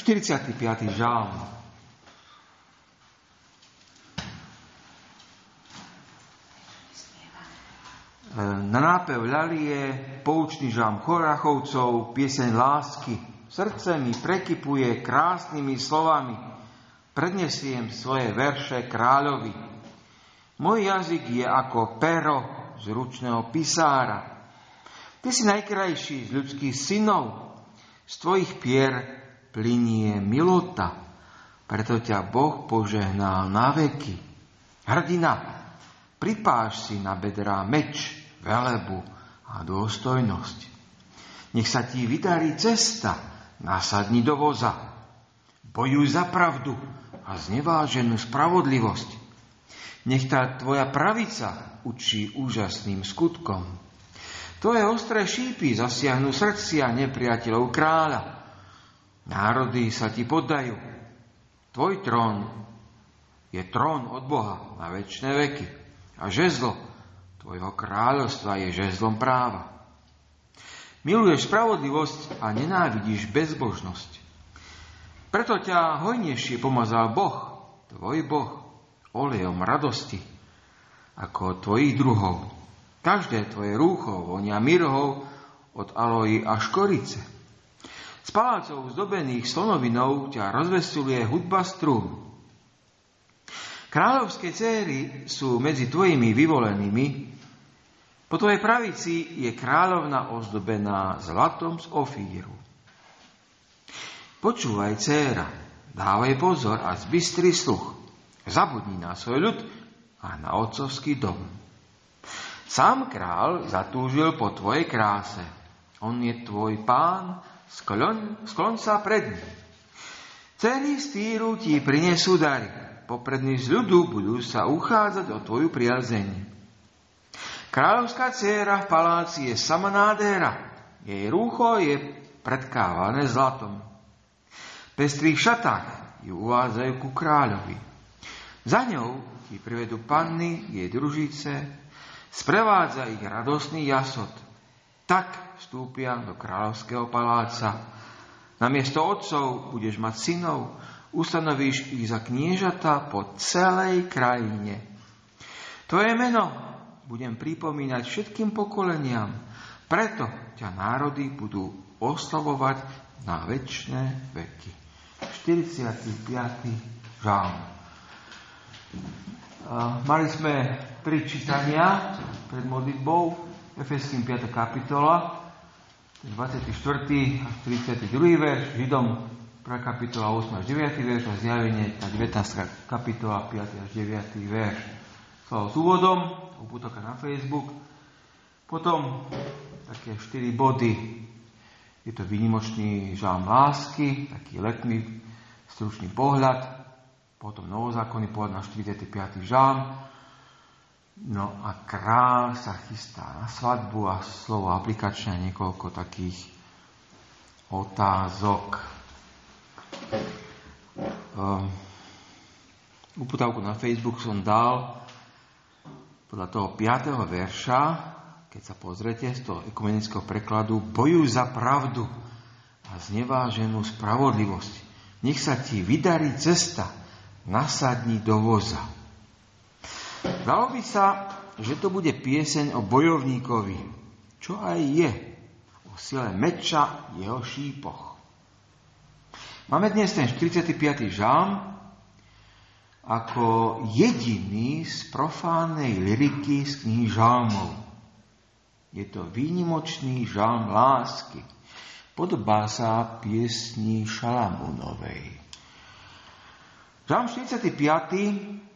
45. žalm. Na nápev ľalie poučný žalm Chorachovcov, pieseň lásky. Srdce mi prekypuje krásnymi slovami. Prednesiem svoje verše kráľovi. Môj jazyk je ako pero z ručného pisára. Ty si najkrajší z ľudských synov. Z tvojich pier plynie milota. Preto ťa Boh požehnal na veky. Hrdina, pripáš si na bedrá meč, velebu a dôstojnosť. Nech sa ti vydarí cesta, nasadni do voza. Bojuj za pravdu a zneváženú spravodlivosť. Nech tá tvoja pravica učí úžasným skutkom. Tvoje ostré šípy zasiahnu srdcia nepriateľov kráľa. Národy sa ti poddajú. Tvoj trón je trón od Boha na večné veky. A žezlo tvojho kráľovstva je žezlom práva. Miluješ spravodlivosť a nenávidíš bezbožnosť. Preto ťa hojnejšie pomazal Boh, tvoj Boh, olejom radosti, ako tvojich druhov. Každé tvoje rúcho vonia mirhou od aloji až korice. Z palácov zdobených slonovinou ťa rozveseluje hudba strún. Kráľovské céry sú medzi tvojimi vyvolenými. Po tvojej pravici je kráľovna ozdobená zlatom z Ofíru. Počúvaj, dcéra, dávaj pozor a zbystri sluch. Zabudni na svoj ľud a na otcovský dom. Sám král zatúžil po tvojej kráse. On je tvoj pán, skloň sa pred ním. Céry z Týru ti prinesú dary. Poprední z ľudu budú sa uchádzať o tvoju priazeň. Kráľovská dcéra v paláci je sama nádhera. Jej rúcho je predkávané zlatom. V pestrých šatách ju uvádzajú ku kráľovi. Za ňou ti privedú panny, jej družice, sprevádza ich radostný jasot. Tak vstúpia do kráľovského paláca. Namiesto otcov budeš mať synov, ustanovíš ich za kniežata po celej krajine. Tvoje meno budem pripomínať všetkým pokoleniam, preto ťa národy budú oslavovať na večné veky. 45. žalm. Mali sme 3 čítania pred modlitbou, Efeským 5. kapitola, 24. až 32. verš, Židom 1. kapitola 8. až 9. verš a Zjavenie 19. kapitola 5. až 9. verš. Slovo s úvodom, úputoka na Facebook. Potom také 4 body. Je to výnimočný žalm lásky, taký letný, stručný pohľad. Potom novozákonný pohľad na 45. žalm. No a král sa chystá na svadbu a slovo aplikačné niekoľko takých otázok. Uputavku na Facebook som dal podľa toho 5. verša, keď sa pozriete z toho ekumenického prekladu, bojuj za pravdu a zneváženú spravodlivosť. Nech sa ti vydarí cesta, nasadni do voza. Dalo by sa, že to bude pieseň o bojovníkovi, čo aj je, o sile meča jeho šípoch. Máme dnes ten 45. žalm ako jediný z profánnej lyriky z knihy žalmov. Je to výnimočný žalm lásky. Podobá sa piesni Šalamúnovej. Žalm 45.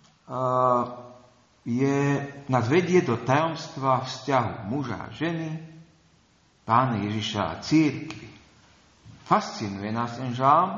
Nás vedie do tajomstva vzťahu muža a ženy, Pána Ježiša a cirkvi. Fascinuje nás ten žalm.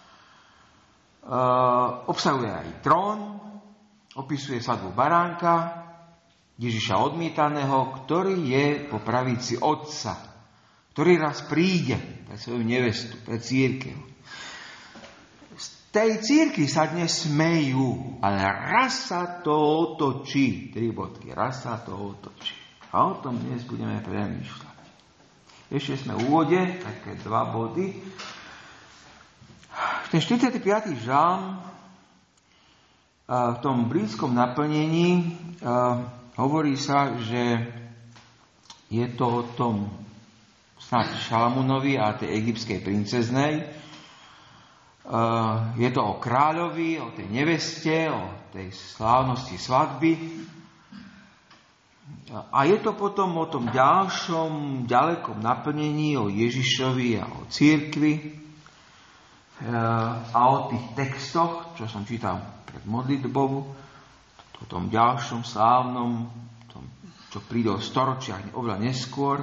Obsahuje aj trón, opisuje svadbu baránka, Ježiša odmietaného, ktorý je po pravici Otca, ktorý raz príde pre svoju nevestu, pre cirkev. Z tej cirkvi sa dnes smejú, ale raz sa to otočí. 3 bodky, raz sa to otočí. A o tom dnes budeme premýšľať. Ešte sme v úvode, také 2 body. Ten 45. žalm v tom blízkom naplnení hovorí sa, že je to o tom snáď Šalamúnovi a tej egyptskej princeznej. Je to o kráľovi, o tej neveste, o tej slávnosti svadby. A je to potom o tom ďalšom, ďalekom naplnení, o Ježišovi a o cirkvi a o tých textoch, čo som čítal pred modlitbou, o tom ďalšom slávnom, čo príde o storočiach oveľa neskôr.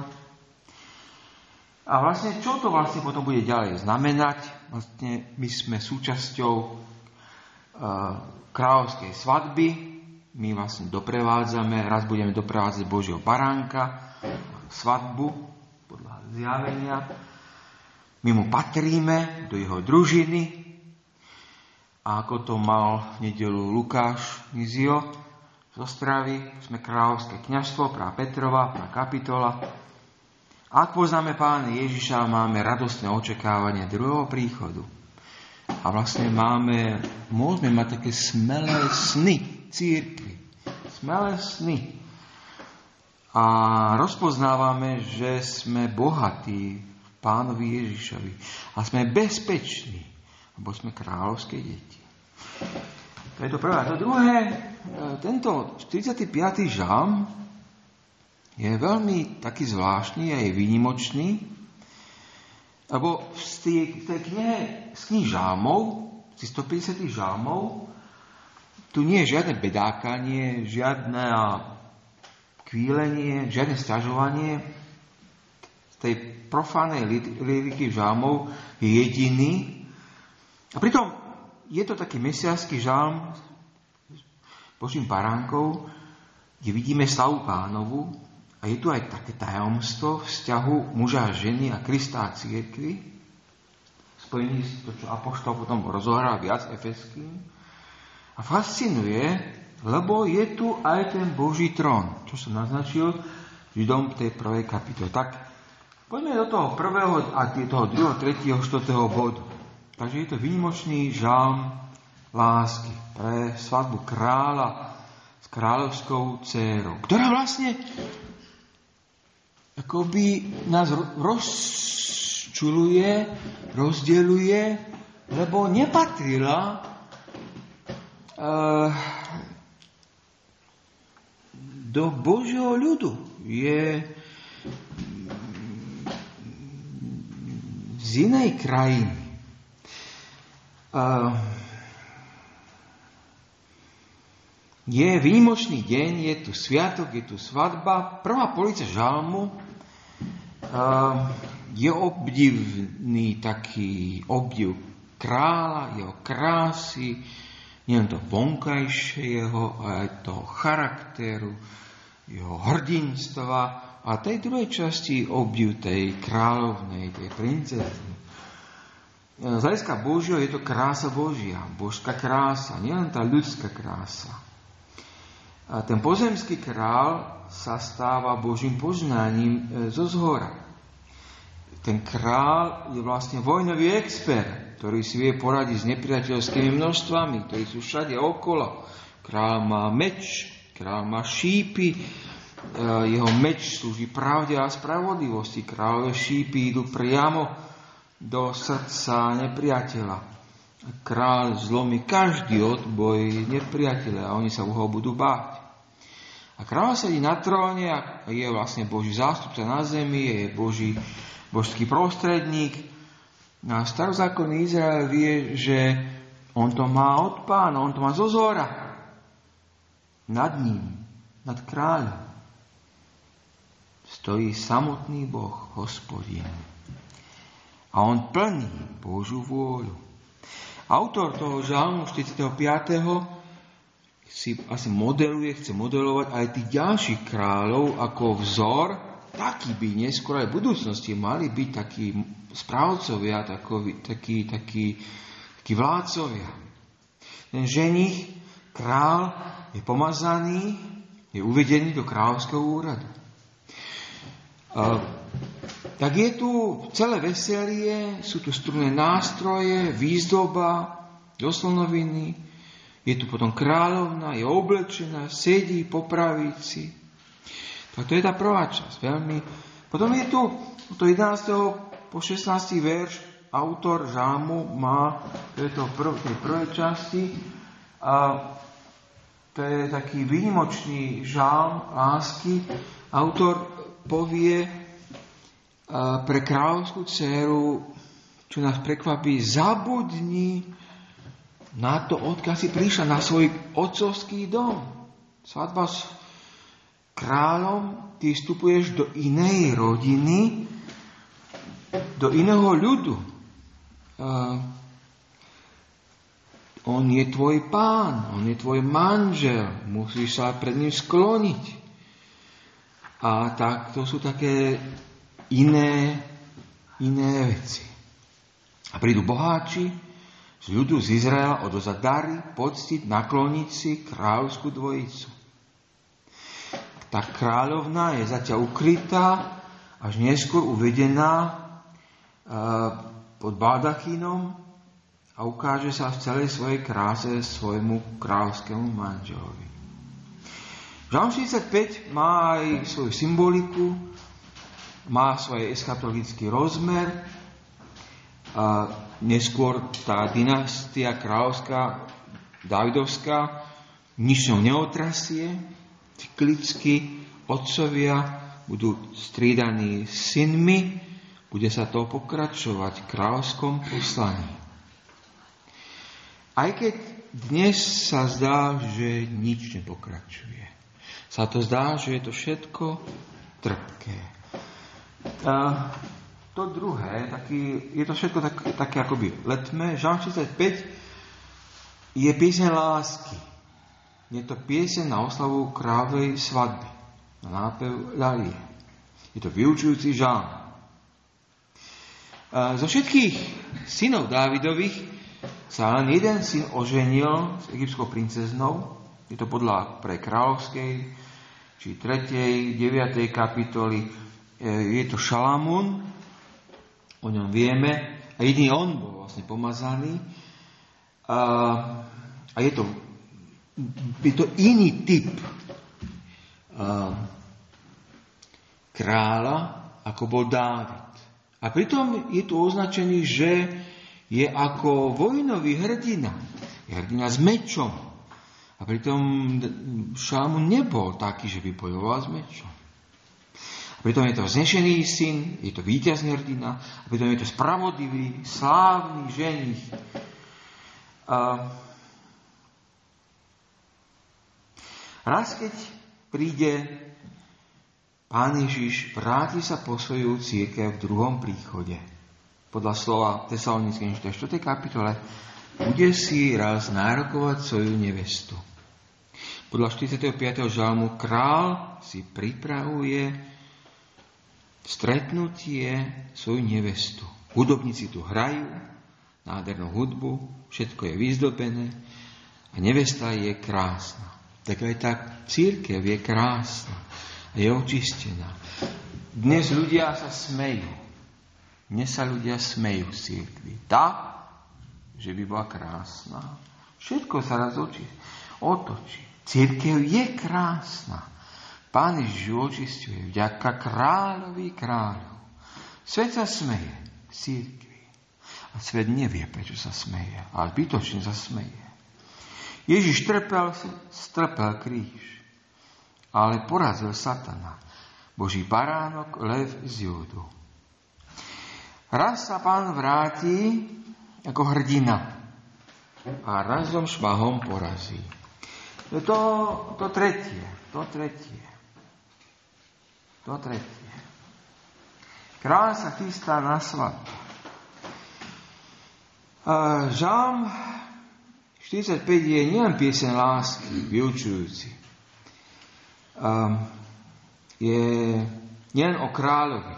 A vlastne, čo to vlastne potom bude ďalej znamenať? Vlastne my sme súčasťou kráľovskej svadby, my vlastne doprevádzame, raz budeme doprevádzať Božieho baránka, svadbu podľa zjavenia. My mu patríme do jeho družiny. A ako to mal v nedeľu Lukáš Nizio z Ostravy, sme kráľovské kňazstvo, prá Petrova, prá Kapitola. Ak poznáme Pána Ježiša, máme radostné očakávanie druhého príchodu. A vlastne môžeme mať také smelé sny cirkvi. Smelé sny. A rozpoznávame, že sme bohatí v Pánovi Ježišovi. A sme bezpeční, lebo sme kráľovské deti. To je to prvé. A to druhé, tento 45. žalm je veľmi taký zvláštny a je výnimočný, lebo v tej knihe z kníh žalmov, z 150 žalmov, tu nie je žiadne bedákanie, žiadne kvílenie, žiadne sťažovanie. Z tej profánej lyriky žalmov je jediný. A pritom je to taký mesiánsky žalm s Božím baránkou, kde vidíme slavu Pánovu. A je tu aj také tajomstvo vzťahu muža a ženy a Krista a cirkvi, spojený s to, čo apoštol potom rozohral viac Efeským. A fascinuje, lebo je tu aj ten Boží trón, čo som naznačil Židom tej prvej kapitole. Tak poďme do toho prvého a toho druhého, tretieho, štvrtého bodu. Takže je to výnimočný žalm lásky pre svadbu kráľa s kráľovskou dcérou, ktorá vlastne akoby nás rozčuľuje, rozdeľuje, lebo nepatrila do Božieho ľudu. Je z inej krajiny. Je výnimočný deň, je tu sviatok, je tu svadba. Prvá polica žalmu je obdivný taký obdiv kráľa, jeho krásy, nielen to vonkajšieho, ale aj toho charakteru, jeho hrdinstva a tej druhej časti obdiv tej kráľovnej, tej princezny. Z hľadiska Božieho je to krása Božia, božská krása, nielen tá ľudská krása. A ten pozemský král sa stáva Božím požnaním zo zhora. Ten král je vlastne vojnový expert, ktorý si vie poradiť s nepriateľskými množstvami, ktorí sú všade okolo. Král má meč, král má šípy, jeho meč slúži pravde a spravodlivosti. Kráľové šípy idú priamo do srdca nepriateľa. Kráľ zlomí každý odboj nepriateľa a oni sa ho budú báť. A kráľ sedí na tróne a je vlastne Boží zástupca na zemi, je božský prostredník. A starozákonný Izrael vie, že on to má od Pána, on to má zo zhora. Nad ním, nad kráľom, stojí samotný Boh, Hospodin. A on plní Božiu vôľu. Autor toho žalmu 45. si asi chce modelovať aj tých ďalších kráľov ako vzor, takí by neskôr aj v budúcnosti mali byť takí správcovia, takí vládcovia. Ten ženich, král, je pomazaný, je uvedený do kráľovského úradu. tak je tu celé veselie, sú tu strunné nástroje, výzdoba, do slonoviny, je tu potom kráľovna, je oblečená, sedí po pravici. Tak to je tá prvá časť. Veľmi. Potom je tu od 11. po 16. verš, autor žalmu má, to je to tej prvej časti, a to je taký výnimočný žalm lásky. Autor povie pre kráľovskú dcéru, čo nás prekvapí, zabudni na to, odkiaľ si prišla, na svoj otcovský dom. Svadba s kráľom, ty vstupuješ do inej rodiny, do iného ľudu. On je tvoj pán, on je tvoj manžel, musíš sa pred ním skloniť. A tak to sú také iné veci. A prídu boháči z ľudu z Izraela odovzdať dary, poctiť, nakloniť si kráľovskú dvojicu. Tá kráľovna je zatiaľ ukrytá, až neskôr uvedená pod baldachínom a ukáže sa v celej svojej kráse svojmu kráľovskému manželovi. Žalm 65 má aj svoju symboliku, má svoj eschatologický rozmer. A neskôr tá dynastia kráľovská, Dávidovská, nič ňou neotrasie, cyklicky otcovia budú striedaní synmi, bude sa to pokračovať v kráľovskom poslaní. Aj keď dnes sa zdá, že nič nepokračuje. Sa to zdá, že je to všetko trpké. To druhé, je to všetko také akoby letmé. Žalm 65 je pieseň lásky. Je to pieseň na oslavu kráľovej svadby. Na nápev ľalie. Je to vyučujúci žalm. Zo všetkých synov Dávidových sa len jeden syn oženil s egyptskou princeznou. Je to podľa pre kráľovskej, či 3., 9. kapitoly. Je to Šalamún, o ňom vieme. A jediný on bol vlastne pomazaný. A je to iný typ kráľa, ako bol Dávid. A pritom je tu označený, že je ako vojnový hrdina. Je hrdina s mečom. A pritom Šalamún nebol taký, že by bojoval s mečom. A pritom je to vznešený syn, je to víťazný hrdina, a pritom je to spravodlivý, slávny ženich. Raz, keď príde Pán Ježiš, vráti sa po svoju cirkev v druhom príchode. Podľa slova Tesalonickým 4. kapitole bude si raz nárokovať svoju nevestu. Podľa 45. žalmu král si pripravuje stretnutie svoju nevestu. Hudobníci tu hrajú nádhernú hudbu, všetko je vyzdobené a nevesta je krásna. Tak aj tá cirkev je krásna a je očistená. Dnes ľudia sa smejú. Dnes sa ľudia smejú v cirkvi. Tak, že by bola krásna. Všetko sa raz otočí. Cirkev je krásna. Pán Ježiš ju očisťuje vďaka kráľovi kráľov. Svet sa smeje v cirkvi. A svet nevie, prečo sa smeje. Ale zbytočne sa smeje. Ježiš strpel kríž, ale porazil satana. Boží baránok, lev z Júdu. Raz sa Pán vráti ako hrdina a razom šmahom porazí. To tretie. Kráľ sa chystá na svadbu. Žalm 45 je nielen pieseň lásky, vyučujúci. Je nielen o kráľovi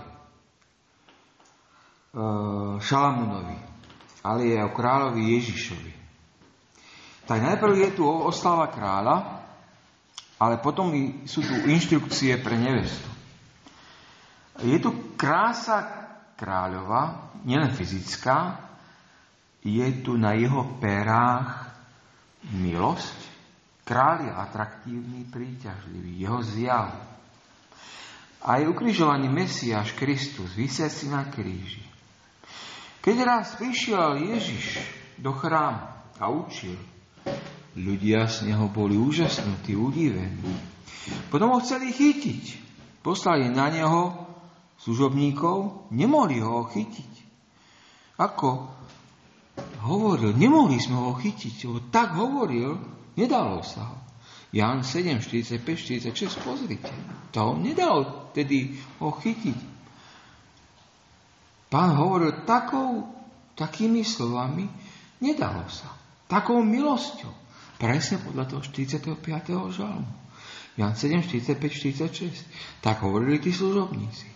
Šalamúnovi, ale je o kráľovi Ježišovi. Tak najprv je tu oslava kráľa, ale potom sú tu inštrukcie pre nevestu. Je tu krása kráľova, nielen fyzická, je tu na jeho perách milosť. Kráľ je atraktívny, príťažlivý, jeho zjav. Aj ukrižovaný Mesiáš Kristus, visiaci na kríži. Keď raz prišiel Ježiš do chrámu a učil, ľudia z neho boli úžasnutí, udivení. Potom ho chceli chytiť. Poslali na neho služobníkov, nemohli ho chytiť. Ako hovoril, nemohli sme ho chytiť, lebo tak hovoril, nedalo sa ho. Ján 7, 45, 46, pozrite. To nedalo tedy ho chytiť. Pán hovoril takými slovami, nedalo sa. Takou milosťou. Presne podľa toho 45. žalmu. Ján 7, 45, 46. Tak hovorili tí služobníci.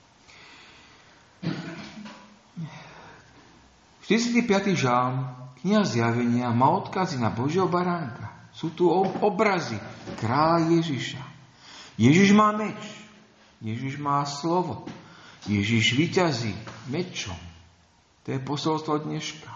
45. žalm, kniha Zjavenia, má odkazy na Božieho baránka. Sú tu obrazy kráľa Ježiša. Ježiš má meč. Ježiš má slovo. Ježiš víťazí mečom. To je posolstvo dneška.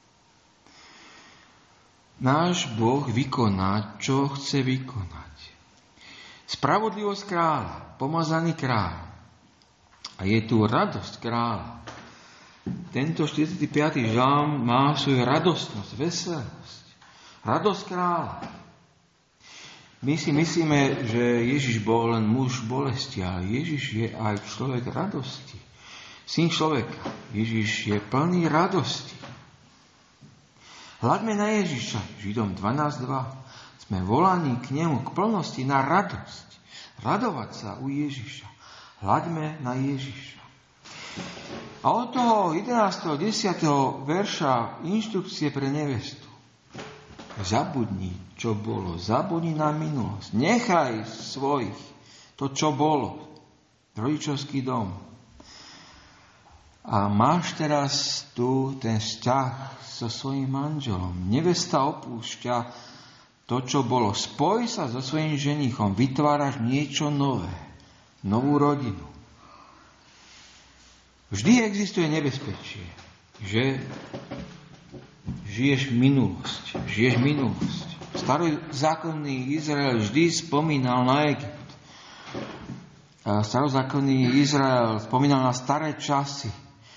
Náš Boh vykoná, čo chce vykonať. Spravodlivosť kráľa, pomazaný kráľ. A je tu radosť kráľa. Tento 45. žalm má svoju radostnosť, veselosť. Radosť kráľa. My si myslíme, že Ježiš bol len muž bolesti, ale Ježiš je aj človek radosti. Syn človeka. Ježiš je plný radosti. Hľadme na Ježiša, Židom 12.2. Sme volaní k nemu, k plnosti, na radosť. Radovať sa u Ježiša. Hľadme na Ježiša. A od toho 11. 10. verša inštrukcie pre nevestu. Zabudni, čo bolo. Zabudni na minulosť. Nechaj svojich to, čo bolo. Rodičovský dom. A máš teraz tu ten vzťah so svojím manželom. Nevesta opúšťa to, čo bolo. Spoj sa so svojím ženichom. Vytváraš niečo nové. Novú rodinu. Vždy existuje nebezpečie, že žiješ minulosť. Starozákonný Izrael vždy spomínal na Egypt. Starozákonný Izrael spomínal na staré časy.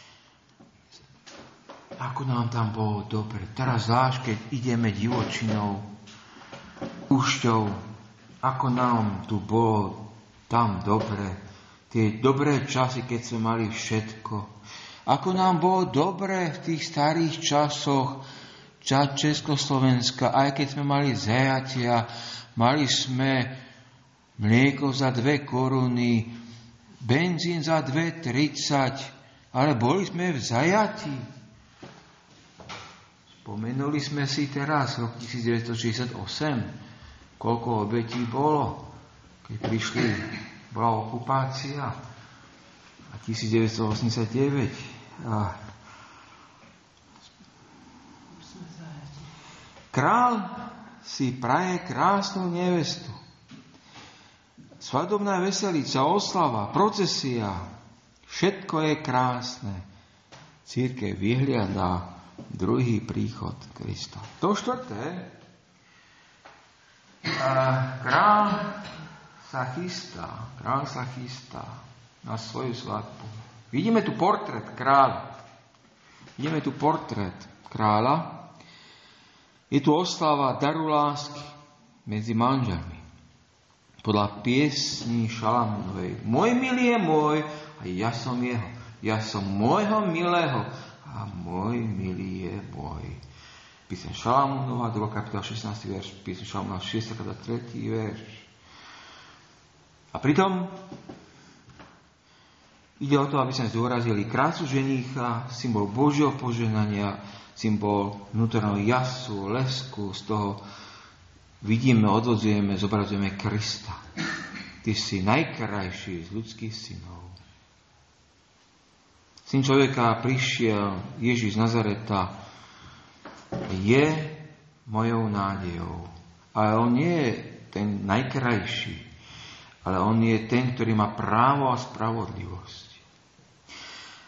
Ako nám tam bolo dobre. Teraz zvlášť, keď ideme divočinou, púšťou, ako nám tu bolo tam dobre. Tie dobré časy, keď sme mali všetko. Ako nám bolo dobre v tých starých časoch Československa, aj keď sme mali zajatia, mali sme mlieko za 2 koruny, benzín za 2,30, ale boli sme v zajatí. Spomenuli sme si teraz rok 1968, koľko obetí bolo, keď prišli. Bola okupácia a 1989. Král si praje krásnu nevestu. Svadobná veselica, oslava, procesia, všetko je krásne. Cirkev vyhliada druhý príchod Krista. To 4. Král sa chystá na svoju svadbu. Vidíme tu portrét kráľa. Je tu oslava daru lásky medzi manželmi. Podľa piesni Šalamúnovej. Môj milý je môj a ja som jeho. Ja som môjho milého a môj milý je môj. Písem Šalamúnova, 2. kapitola 16. verš. Písem Šalamúnova, 6. kapitola 3. verš. A pritom ide o to, aby sme zdôrazili krásu ženícha, symbol Božieho požehnania, symbol vnútorného jasu, lesku, z toho vidíme, odvodzujeme, zobrazujeme Krista. Ty si najkrajší z ľudských synov. Syn človeka prišiel, Ježiš z Nazareta, je mojou nádejou. Ale on nie je ten najkrajší, ale on je ten, ktorý má právo a spravodlivosť.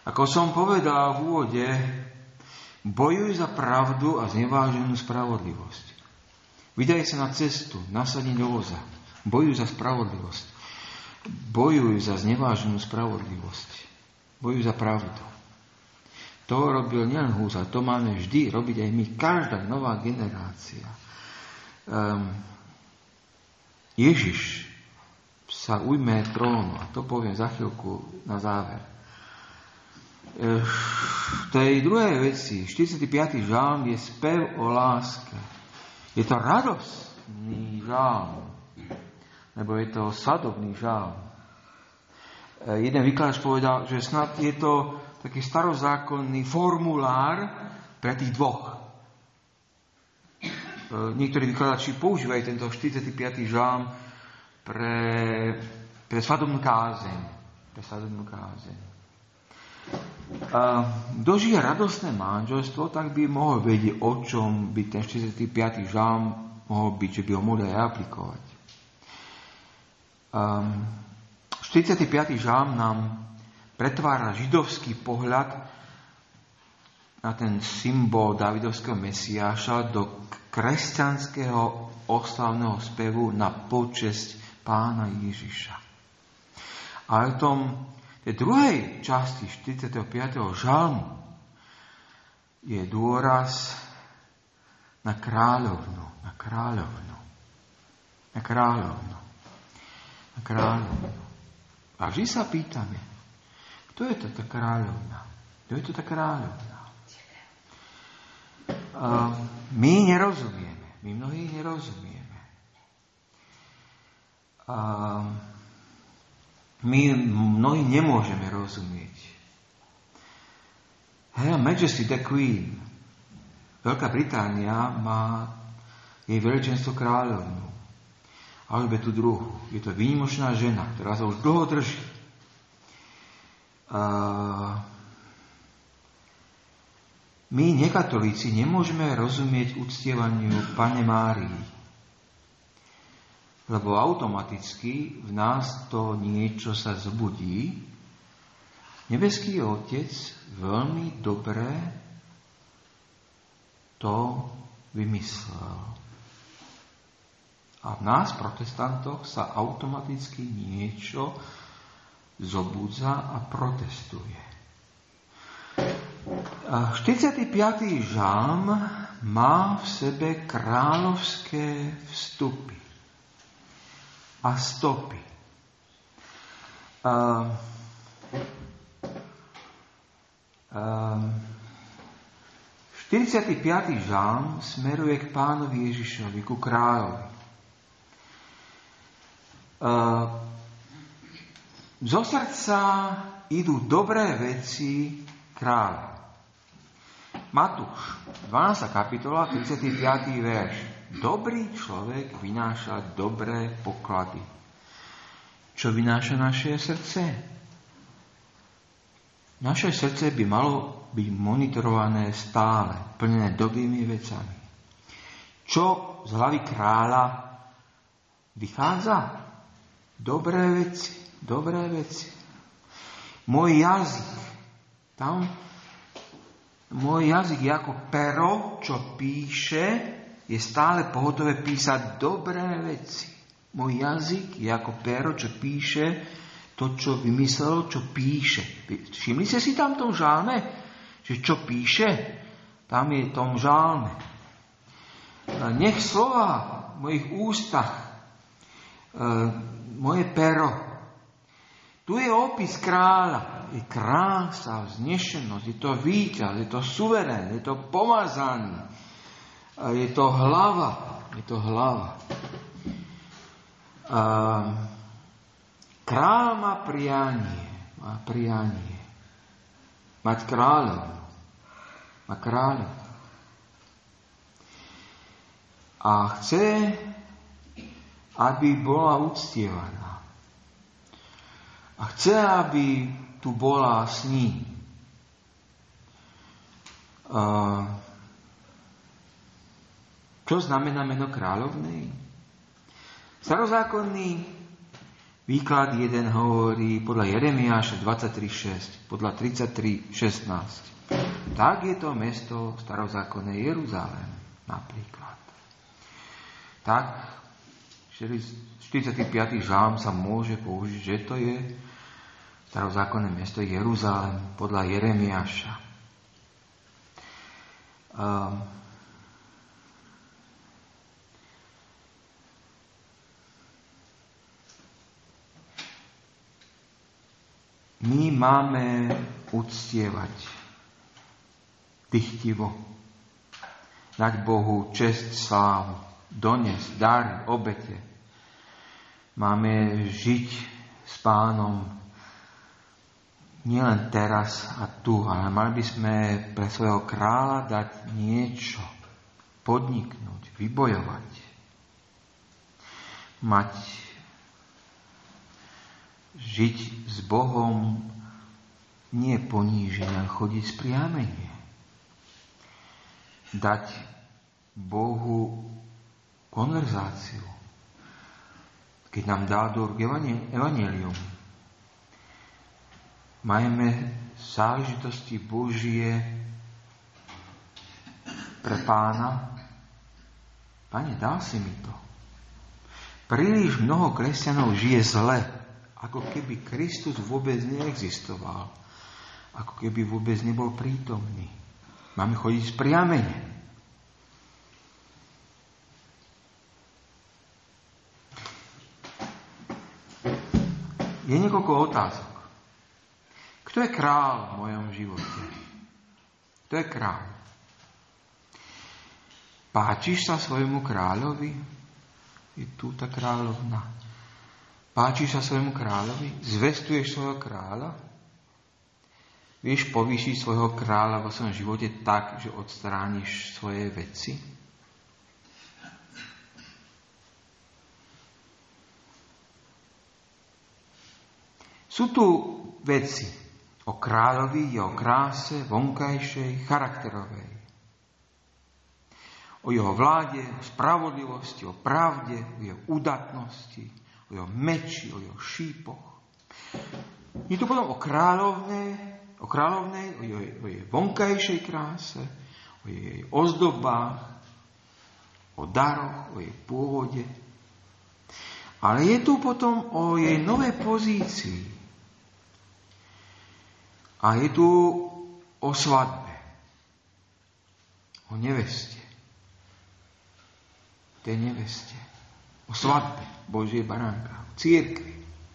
Ako som povedal v úvode, bojuj za pravdu a zneváženú spravodlivosť. Vydaj sa na cestu, nasadni do voza. Bojuj za spravodlivosť. Bojuj za zneváženú spravodlivosť. Bojuj za pravdu. To robil nielen Hús, to máme vždy robiť aj my, každá nová generácia. Ježiš sa ujme trónu, a to poviem za chvíľku na záver. V tej druhej veci, 45. žalm je spev o láske. Je to radostný žalm, lebo je to svadobný žalm. Jeden vykladač povedal, že snad je to taký starozákonný formulár pre tých dvoch. Niektorí vykladači používajú tento 45. žalm pre svadobnú kázeň. Kto žije radostné manželstvo, tak by mohol vedieť, o čom by ten 45. žalm mohol byť, že by ho mohli aj aplikovať. 45. žalm nám pretvára židovský pohľad na ten symbol Dávidovského Mesiáša do kresťanského oslavného spevu na počesť Pána Ježiša. Ale v tej druhej časti 45. žalmu je dôraz na kráľovnu. A vždy sa pýtame, kto je to tá kráľovna? My nerozumieme. My mnohí nerozumieme. My mnohí nemôžeme rozumieť. Her Majesty the Queen. Veľká Británia má jej veličenstvo kráľovnu. Alžbetu II. Je to výnimočná žena, ktorá sa už dlho drží. My, nekatolíci, nemôžeme rozumieť uctievaniu Panne Márii, lebo automaticky v nás to niečo sa zbudí. Nebeský Otec veľmi dobre to vymyslel. A v nás, protestantoch, sa automaticky niečo zobudza a protestuje. 45. žalm má v sebe kráľovské vstupy a stopy. 45. žalm smeruje k Pánovi Ježišovi, ku kráľovi. Zo srdca idú dobré veci kráľa. Matúš, 12. kapitola, 35. verš. Dobrý človek vynáša dobré poklady. Čo vynáša naše srdce? Naše srdce by malo byť monitorované stále, plnené dobrými vecami. Čo z hlavy kráľa vychádza? Dobré veci. Môj jazyk je ako pero, čo píše, je stále pohotové písať dobré veci. Môj jazyk je ako pero, čo píše to, čo vymyslelo, čo píše. Všimli ste si tam v tom žálme? Že čo píše? Tam je v tom žálme. Nech slova v mojich ústach, moje pero. Tu je opis kráľa. Je krása, vznešenosť, je to víťaz, je to suverén, je to pomazaný, je to hlava. Kráľ má prianie. Mať kráľovnu. A chce, aby bola uctievaná. A chce, aby tu bola s ním. Čo znamená meno kráľovnej? Starozákonní Výklad jeden hovorí podľa Jeremiáša 23.6, podľa 33.16. Tak je to mesto starozákonné Jeruzalém, napríklad. Tak 45. žalm sa môže použiť, že to je starozákonné mesto Jeruzalém podľa Jeremiáša. My máme uctievať dychtivo, dať Bohu česť, slávu, doniesť dary, obete. Máme žiť s Pánom nielen teraz a tu, ale mali by sme pre svojho kráľa dať niečo, podniknúť, vybojovať. Žiť s Bohom nie poníženie, ale chodiť spriamenie. Dať Bohu konverzáciu. Keď nám dá do evanjelium. Majme záležitosti Božie pre Pána. Pane, dal si mi to. Príliš mnoho kresťanov žije zle, ako keby Kristus vôbec neexistoval. Ako keby vôbec nebol prítomný. Máme chodiť spriamene. Je niekoľko otázok. Kto je kráľ v mojom živote? Kto je kráľ? Páčiš sa svojmu kráľovi? Je tu tá kráľovna. Páčiš sa svojmu kráľovi? Zvestuješ svojho kráľa? Vieš povýšiť svojho kráľa vo svojom živote tak, že odstrániš svoje veci? Sú tu veci o kráľovi, o kráse, vonkajšej, charakterovej. O jeho vláde, o spravodlivosti, o pravde, o jeho udatnosti, o jeho meči, o jeho šípoch. Je tu potom o kráľovnej, o jej vonkajšej kráse, o jej ozdobách, o daroch, o jej pôvode. Ale je tu potom o jej novej pozícii. A je tu o svadbe, o neveste. Tej neveste. O svadbe Božej baránka, o cirkvi.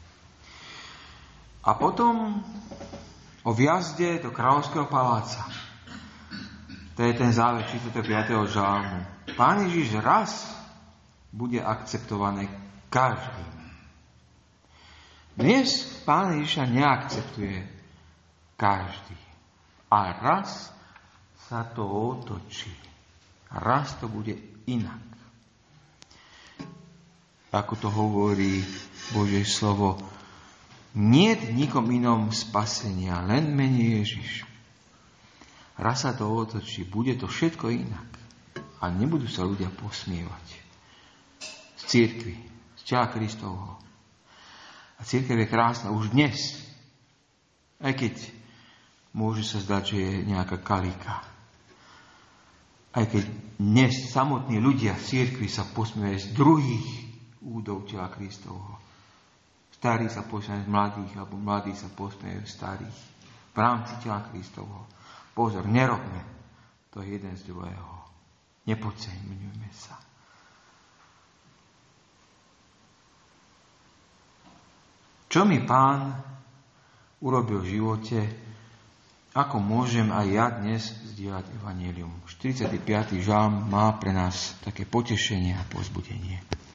A potom o vjazde do kráľovského paláca. To je ten záver 45. žalmu. Pán Ježiš raz bude akceptovaný každým. Dnes Pán Ježiša neakceptuje každý. A raz sa to otočí. Raz to bude inak. Ako to hovorí Božie slovo, niet nikom inom spasenia, len mene Ježiš. Raz sa to otočí, bude to všetko inak. A nebudú sa ľudia posmievať. Z cirkvi, z tela Kristovho. A cirkev je krásna už dnes. Aj keď môže sa zdať, že je nejaká kalíka. Aj keď dnes samotní ľudia v cirkvi sa posmievajú z druhých údov tela Kristovho. Starí sa posmievajú z mladých, alebo mladí sa posmievajú z starých. V rámci tela Kristovho. Pozor, nerobme to jeden z druhého. Nepodceňujme sa. Čo mi Pán urobil v živote, ako môžem aj ja dnes zdieľať evanjelium. 45. žalm má pre nás také potešenie a povzbudenie.